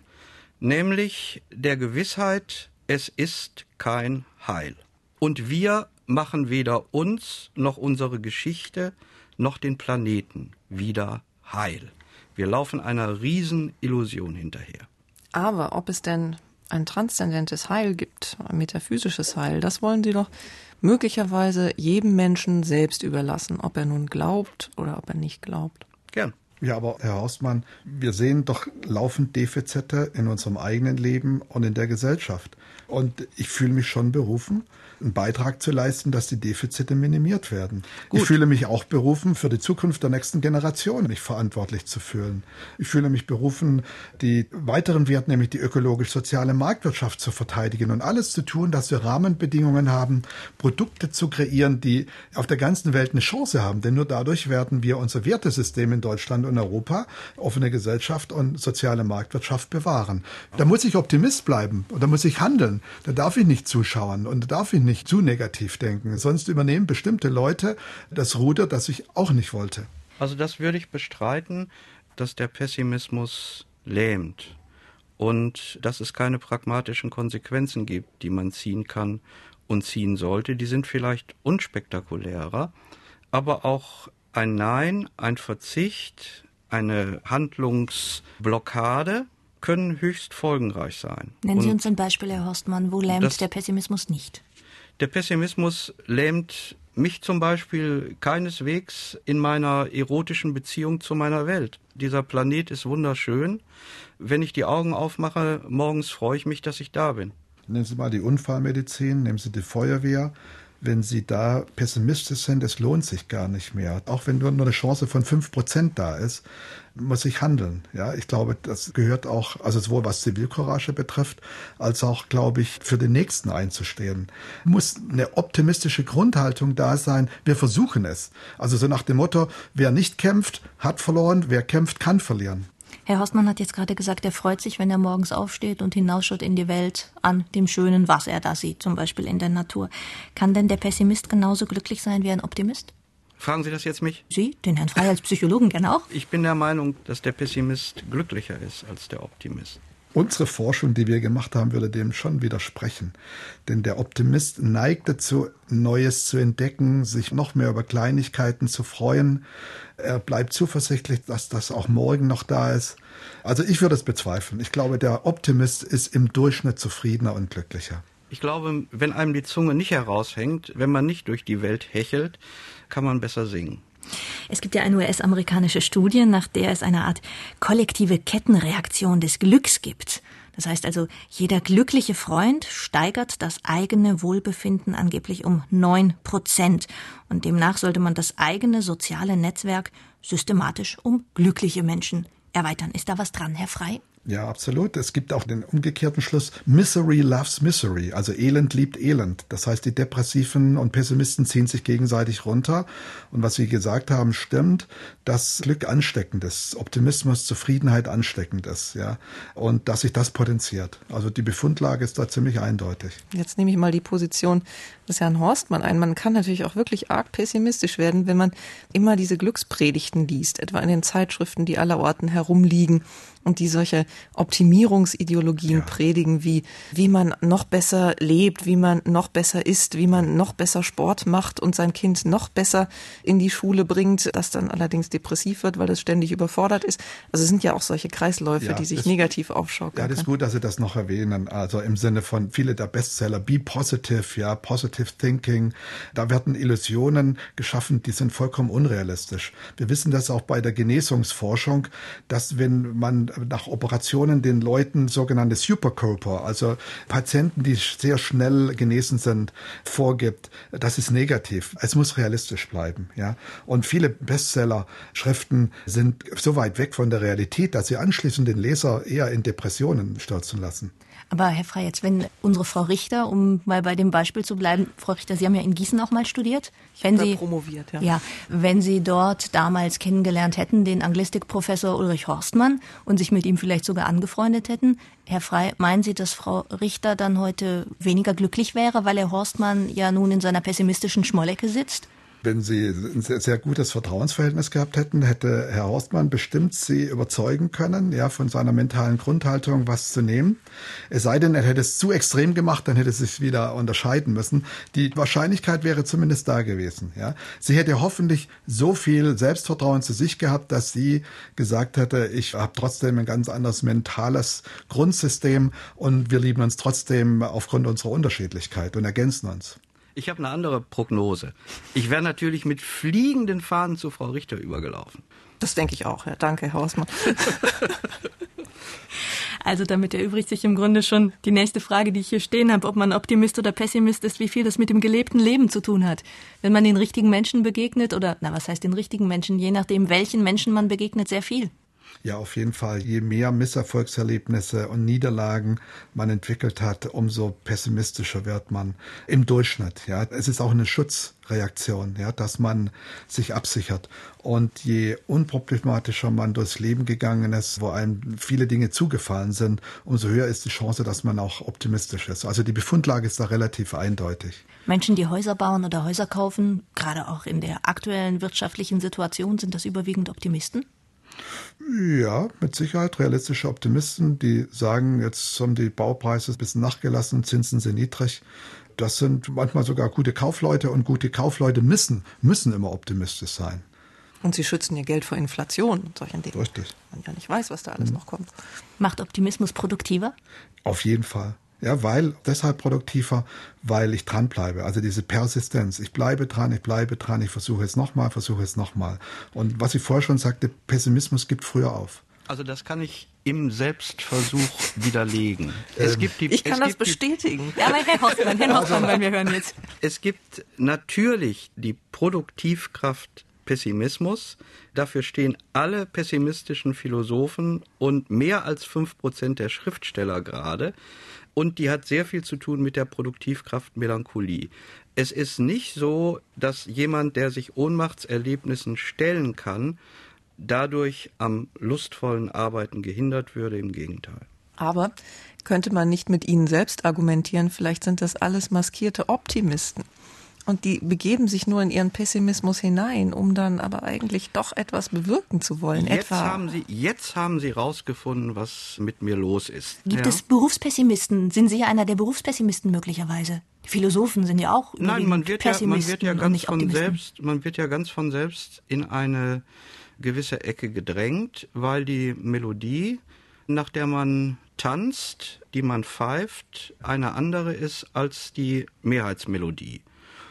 nämlich der Gewissheit, es ist kein Heil. Und wir machen weder uns noch unsere Geschichte noch den Planeten wieder heil. Wir laufen einer Riesenillusion hinterher. Aber ob es denn ein transzendentes Heil gibt, ein metaphysisches Heil, das wollen Sie doch möglicherweise jedem Menschen selbst überlassen, ob er nun glaubt oder ob er nicht glaubt. Gern. Ja, aber Herr Horstmann, wir sehen doch laufend Defizite in unserem eigenen Leben und in der Gesellschaft. Und ich fühle mich schon berufen, einen Beitrag zu leisten, dass die Defizite minimiert werden. Gut. Ich fühle mich auch berufen, für die Zukunft der nächsten Generation mich verantwortlich zu fühlen. Ich fühle mich berufen, die weiteren Werte, nämlich die ökologisch-soziale Marktwirtschaft zu verteidigen und alles zu tun, dass wir Rahmenbedingungen haben, Produkte zu kreieren, die auf der ganzen Welt eine Chance haben. Denn nur dadurch werden wir unser Wertesystem in Deutschland und Europa, offene Gesellschaft und soziale Marktwirtschaft bewahren. Da muss ich Optimist bleiben und da muss ich handeln. Da darf ich nicht zuschauen und da darf ich nicht zu negativ denken. Sonst übernehmen bestimmte Leute das Ruder, das ich auch nicht wollte. Also das würde ich bestreiten, dass der Pessimismus lähmt und dass es keine pragmatischen Konsequenzen gibt, die man ziehen kann und ziehen sollte. Die sind vielleicht unspektakulärer, aber auch ein Nein, ein Verzicht, eine Handlungsblockade können höchst folgenreich sein. Nennen Sie und uns ein Beispiel, Herr Horstmann, wo lähmt das, der Pessimismus nicht? Der Pessimismus lähmt mich zum Beispiel keineswegs in meiner erotischen Beziehung zu meiner Welt. Dieser Planet ist wunderschön. Wenn ich die Augen aufmache, morgens freue ich mich, dass ich da bin. Nehmen Sie mal die Unfallmedizin, nehmen Sie die Feuerwehr. Wenn Sie da pessimistisch sind, es lohnt sich gar nicht mehr. Auch wenn nur eine Chance von fünf Prozent da ist, muss ich handeln. Ja, ich glaube, das gehört auch, also sowohl was Zivilcourage betrifft, als auch, glaube ich, für den Nächsten einzustehen. Muss eine optimistische Grundhaltung da sein. Wir versuchen es. Also so nach dem Motto, wer nicht kämpft, hat verloren, wer kämpft, kann verlieren. Herr Horstmann hat jetzt gerade gesagt, er freut sich, wenn er morgens aufsteht und hinausschaut in die Welt an dem Schönen, was er da sieht, zum Beispiel in der Natur. Kann denn der Pessimist genauso glücklich sein wie ein Optimist? Fragen Sie das jetzt mich? Sie, den Herrn Frey als Psychologen gerne auch? Ich bin der Meinung, dass der Pessimist glücklicher ist als der Optimist. Unsere Forschung, die wir gemacht haben, würde dem schon widersprechen. Denn der Optimist neigt dazu, Neues zu entdecken, sich noch mehr über Kleinigkeiten zu freuen. Er bleibt zuversichtlich, dass das auch morgen noch da ist. Also ich würde es bezweifeln. Ich glaube, der Optimist ist im Durchschnitt zufriedener und glücklicher. Ich glaube, wenn einem die Zunge nicht heraushängt, wenn man nicht durch die Welt hechelt, kann man besser singen. Es gibt ja eine U S-amerikanische Studie, nach der es eine Art kollektive Kettenreaktion des Glücks gibt. Das heißt also, jeder glückliche Freund steigert das eigene Wohlbefinden angeblich um neun Prozent. Und demnach sollte man das eigene soziale Netzwerk systematisch um glückliche Menschen erweitern. Ist da was dran, Herr Frey? Ja, absolut. Es gibt auch den umgekehrten Schluss, Misery loves Misery, also Elend liebt Elend. Das heißt, die Depressiven und Pessimisten ziehen sich gegenseitig runter. Und was Sie gesagt haben, stimmt, dass Glück ansteckend ist, Optimismus, Zufriedenheit ansteckend ist, ja, und dass sich das potenziert. Also die Befundlage ist da ziemlich eindeutig. Jetzt nehme ich mal die Position des Herrn Horstmann ein. Man kann natürlich auch wirklich arg pessimistisch werden, wenn man immer diese Glückspredigten liest, etwa in den Zeitschriften, die allerorten herumliegen und die solche Optimierungsideologien ja. predigen, wie wie man noch besser lebt, wie man noch besser isst, wie man noch besser Sport macht und sein Kind noch besser in die Schule bringt, das dann allerdings depressiv wird, weil es ständig überfordert ist. Also es sind ja auch solche Kreisläufe, ja, die sich das, negativ aufschaukeln. Ja, das ist gut, dass Sie das noch erwähnen. Also im Sinne von viele der Bestseller, Be Positive, ja, Positive Thinking, da werden Illusionen geschaffen, die sind vollkommen unrealistisch. Wir wissen das auch bei der Genesungsforschung, dass wenn man nach Operationen den Leuten sogenannte Supercoper, also Patienten, die sehr schnell genesen sind, vorgibt, das ist negativ. Es muss realistisch bleiben, ja. Und viele Bestseller-Schriften sind so weit weg von der Realität, dass sie anschließend den Leser eher in Depressionen stürzen lassen. Aber Herr Frey, jetzt wenn unsere Frau Richter, um mal bei dem Beispiel zu bleiben, Frau Richter, Sie haben ja in Gießen auch mal studiert. Ich wenn habe Sie da promoviert, ja. Ja, wenn Sie dort damals kennengelernt hätten, den Anglistikprofessor Ulrich Horstmann und sich mit ihm vielleicht sogar angefreundet hätten, Herr Frey, meinen Sie, dass Frau Richter dann heute weniger glücklich wäre, weil Herr Horstmann ja nun in seiner pessimistischen Schmollecke sitzt? Wenn Sie ein sehr, sehr gutes Vertrauensverhältnis gehabt hätten, hätte Herr Horstmann bestimmt Sie überzeugen können, ja, von seiner mentalen Grundhaltung was zu nehmen. Es sei denn, er hätte es zu extrem gemacht, dann hätte es sich wieder unterscheiden müssen. Die Wahrscheinlichkeit wäre zumindest da gewesen, ja. Sie hätte hoffentlich so viel Selbstvertrauen zu sich gehabt, dass sie gesagt hätte, ich habe trotzdem ein ganz anderes mentales Grundsystem und wir lieben uns trotzdem aufgrund unserer Unterschiedlichkeit und ergänzen uns. Ich habe eine andere Prognose. Ich wäre natürlich mit fliegenden Fahnen zu Frau Richter übergelaufen. Das denke ich auch, ja. Danke, Herr Horstmann. Also damit erübrigt sich im Grunde schon die nächste Frage, die ich hier stehen habe, ob man Optimist oder Pessimist ist, wie viel das mit dem gelebten Leben zu tun hat. Wenn man den richtigen Menschen begegnet oder, na was heißt den richtigen Menschen, je nachdem welchen Menschen man begegnet, sehr viel. Ja, auf jeden Fall. Je mehr Misserfolgserlebnisse und Niederlagen man entwickelt hat, umso pessimistischer wird man im Durchschnitt. Ja, es ist auch eine Schutzreaktion, ja, dass man sich absichert. Und je unproblematischer man durchs Leben gegangen ist, wo einem viele Dinge zugefallen sind, umso höher ist die Chance, dass man auch optimistisch ist. Also die Befundlage ist da relativ eindeutig. Menschen, die Häuser bauen oder Häuser kaufen, gerade auch in der aktuellen wirtschaftlichen Situation, sind das überwiegend Optimisten? Ja, mit Sicherheit realistische Optimisten, die sagen, jetzt haben die Baupreise ein bisschen nachgelassen, Zinsen sind niedrig. Das sind manchmal sogar gute Kaufleute und gute Kaufleute müssen, müssen immer optimistisch sein. Und sie schützen ihr Geld vor Inflation und solchen Dingen. Richtig. Man ja nicht weiß, was da alles mhm. noch kommt. Macht Optimismus produktiver? Auf jeden Fall. Ja, weil, deshalb produktiver, weil ich dranbleibe. Also diese Persistenz. Ich bleibe dran, ich bleibe dran, ich versuche es nochmal, versuche es nochmal. Und was ich vorher schon sagte, Pessimismus gibt früher auf. Also das kann ich im Selbstversuch widerlegen. Es ähm, gibt die, ich kann das bestätigen. Die, ja, aber Herr Hoffmann, Herr Hoffmann, weil wir hören jetzt. Es gibt natürlich die Produktivkraft Pessimismus. Dafür stehen alle pessimistischen Philosophen und mehr als fünf Prozent der Schriftsteller gerade. Und die hat sehr viel zu tun mit der Produktivkraft Melancholie. Es ist nicht so, dass jemand, der sich Ohnmachtserlebnissen stellen kann, dadurch am lustvollen Arbeiten gehindert würde, im Gegenteil. Aber könnte man nicht mit ihnen selbst argumentieren, vielleicht sind das alles maskierte Optimisten. Und die begeben sich nur in ihren Pessimismus hinein, um dann aber eigentlich doch etwas bewirken zu wollen. Jetzt Etwa haben Sie, jetzt haben Sie rausgefunden, was mit mir los ist. Gibt ja? es Berufspessimisten? Sind Sie ja einer der Berufspessimisten möglicherweise? Philosophen sind ja auch Nein, man wird ja, man wird ja und ganz nicht von Optimisten. selbst, man wird ja ganz von selbst in eine gewisse Ecke gedrängt, weil die Melodie, nach der man tanzt, die man pfeift, eine andere ist als die Mehrheitsmelodie.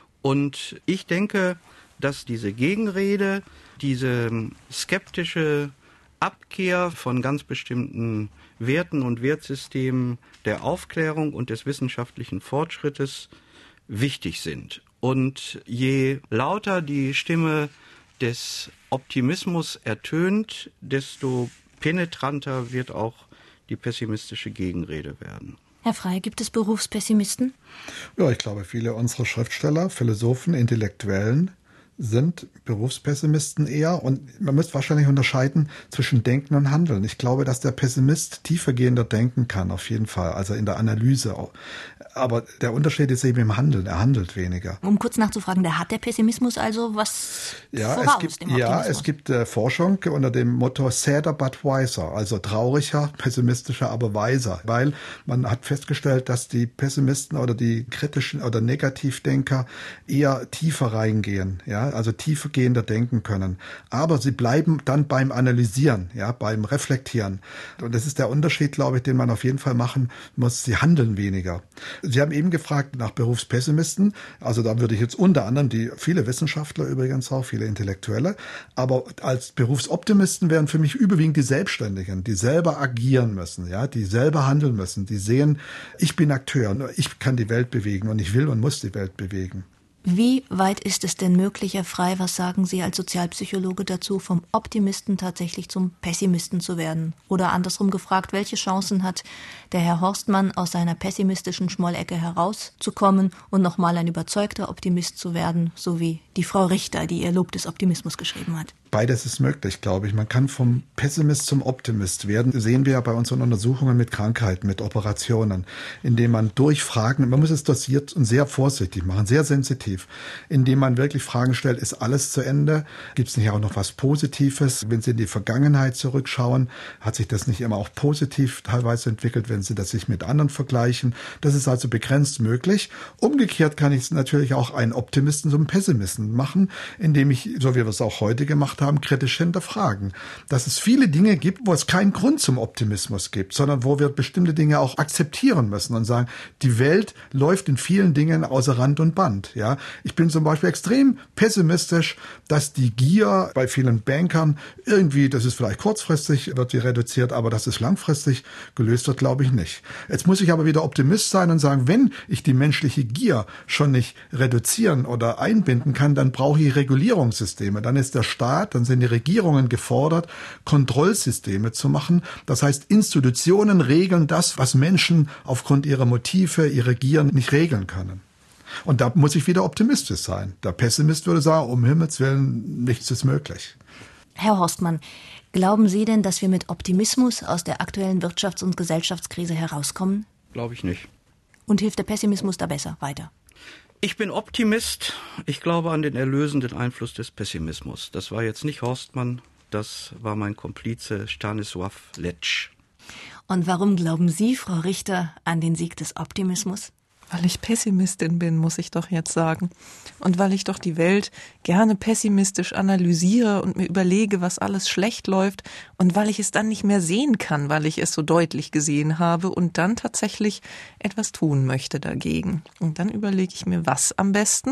Und ich denke, dass diese Gegenrede, diese skeptische Abkehr von ganz bestimmten Werten und Wertsystemen der Aufklärung und des wissenschaftlichen Fortschrittes wichtig sind. Und je lauter die Stimme des Optimismus ertönt, desto penetranter wird auch die pessimistische Gegenrede werden. Herr Frey, gibt es Berufspessimisten? Ja, ich glaube, viele unserer Schriftsteller, Philosophen, Intellektuellen sind Berufspessimisten eher. Und man muss wahrscheinlich unterscheiden zwischen Denken und Handeln. Ich glaube, dass der Pessimist tiefergehender denken kann, auf jeden Fall, also in der Analyse auch. Aber der Unterschied ist eben im Handeln. Er handelt weniger. Um kurz nachzufragen, da hat der Pessimismus also was ja, voraus, es gibt, dem ja, es gibt äh, Forschung unter dem Motto sadder but wiser, also trauriger, pessimistischer, aber weiser. Weil man hat festgestellt, dass die Pessimisten oder die kritischen oder Negativdenker eher tiefer reingehen, ja, also tiefergehender denken können. Aber sie bleiben dann beim Analysieren, ja, beim Reflektieren. Und das ist der Unterschied, glaube ich, den man auf jeden Fall machen muss. Sie handeln weniger. Sie haben eben gefragt nach Berufspessimisten. Also da würde ich jetzt unter anderem die, viele Wissenschaftler übrigens auch, viele Intellektuelle, aber als Berufsoptimisten wären für mich überwiegend die Selbstständigen, die selber agieren müssen, ja, die selber handeln müssen, die sehen, ich bin Akteur, ich kann die Welt bewegen und ich will und muss die Welt bewegen. Wie weit ist es denn möglich, Herr Frey, was sagen Sie als Sozialpsychologe dazu, vom Optimisten tatsächlich zum Pessimisten zu werden? Oder andersrum gefragt, welche Chancen hat der Herr Horstmann, aus seiner pessimistischen Schmollecke herauszukommen und nochmal ein überzeugter Optimist zu werden, so wie die Frau Richter, die ihr Lob des Optimismus geschrieben hat? Beides ist möglich, glaube ich. Man kann vom Pessimist zum Optimist werden. Das sehen wir ja bei unseren Untersuchungen mit Krankheiten, mit Operationen, indem man durch Fragen, man muss es dosiert und sehr vorsichtig machen, sehr sensitiv, indem man wirklich Fragen stellt, ist alles zu Ende? Gibt es nicht auch noch was Positives? Wenn Sie in die Vergangenheit zurückschauen, hat sich das nicht immer auch positiv teilweise entwickelt, wenn Sie das sich mit anderen vergleichen? Das ist also begrenzt möglich. Umgekehrt kann ich natürlich auch einen Optimisten zum Pessimisten machen, indem ich, so wie wir es auch heute gemacht haben, kritisch hinterfragen. Dass es viele Dinge gibt, wo es keinen Grund zum Optimismus gibt, sondern wo wir bestimmte Dinge auch akzeptieren müssen und sagen, die Welt läuft in vielen Dingen außer Rand und Band. Ja, ich bin zum Beispiel extrem pessimistisch, dass die Gier bei vielen Bankern irgendwie, das ist vielleicht kurzfristig, wird die reduziert, aber dass es langfristig gelöst wird, glaube ich nicht. Jetzt muss ich aber wieder Optimist sein und sagen, wenn ich die menschliche Gier schon nicht reduzieren oder einbinden kann, dann brauche ich Regulierungssysteme. Dann ist der Staat, dann sind die Regierungen gefordert, Kontrollsysteme zu machen. Das heißt, Institutionen regeln das, was Menschen aufgrund ihrer Motive, ihrer Gier nicht regeln können. Und da muss ich wieder optimistisch sein. Der Pessimist würde sagen, um Himmels Willen, nichts ist möglich. Herr Horstmann, glauben Sie denn, dass wir mit Optimismus aus der aktuellen Wirtschafts- und Gesellschaftskrise herauskommen? Glaube ich nicht. Und hilft der Pessimismus da besser weiter? Ich bin Optimist. Ich glaube an den erlösenden Einfluss des Pessimismus. Das war jetzt nicht Horstmann, das war mein Komplize Stanisław Lec. Und warum glauben Sie, Frau Richter, an den Sieg des Optimismus? Weil ich Pessimistin bin, muss ich doch jetzt sagen. Und weil ich doch die Welt gerne pessimistisch analysiere und mir überlege, was alles schlecht läuft. Und weil ich es dann nicht mehr sehen kann, weil ich es so deutlich gesehen habe und dann tatsächlich etwas tun möchte dagegen. Und dann überlege ich mir, was am besten.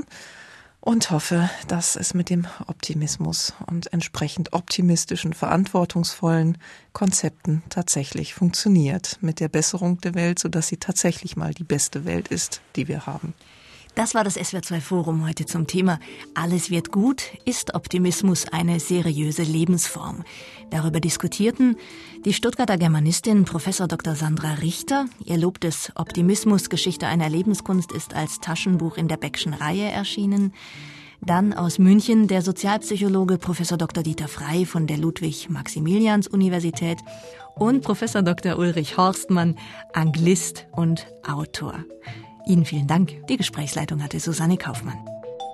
Und hoffe, dass es mit dem Optimismus und entsprechend optimistischen, verantwortungsvollen Konzepten tatsächlich funktioniert. Mit der Besserung der Welt, sodass sie tatsächlich mal die beste Welt ist, die wir haben. Das war das S W R zwei Forum heute zum Thema Alles wird gut, ist Optimismus eine seriöse Lebensform? Darüber diskutierten die Stuttgarter Germanistin Professor Doktor Sandra Richter. Ihr Lob des Optimismus, Geschichte einer Lebenskunst ist als Taschenbuch in der Beckschen Reihe erschienen. Dann aus München der Sozialpsychologe Professor Doktor Dieter Frey von der Ludwig-Maximilians-Universität und Professor Doktor Ulrich Horstmann, Anglist und Autor. Ihnen vielen Dank. Die Gesprächsleitung hatte Susanne Kaufmann.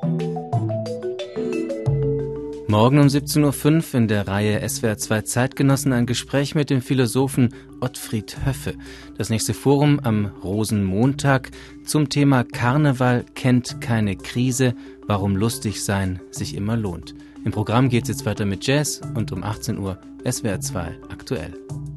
Morgen um siebzehn Uhr fünf in der Reihe S W R zwei Zeitgenossen ein Gespräch mit dem Philosophen Ottfried Höffe. Das nächste Forum am Rosenmontag zum Thema Karneval kennt keine Krise, warum lustig sein sich immer lohnt. Im Programm geht es jetzt weiter mit Jazz und um achtzehn Uhr S W R zwei aktuell.